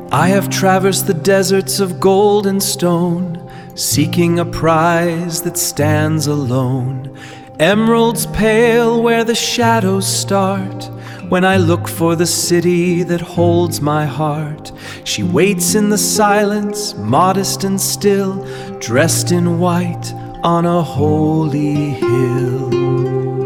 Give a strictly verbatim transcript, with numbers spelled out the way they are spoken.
I have traversed the deserts of gold and stone, seeking a prize that stands alone. Emeralds pale where the shadows start, when I look for the city that holds my heart. She waits in the silence, modest and still, dressed in white on a holy hill.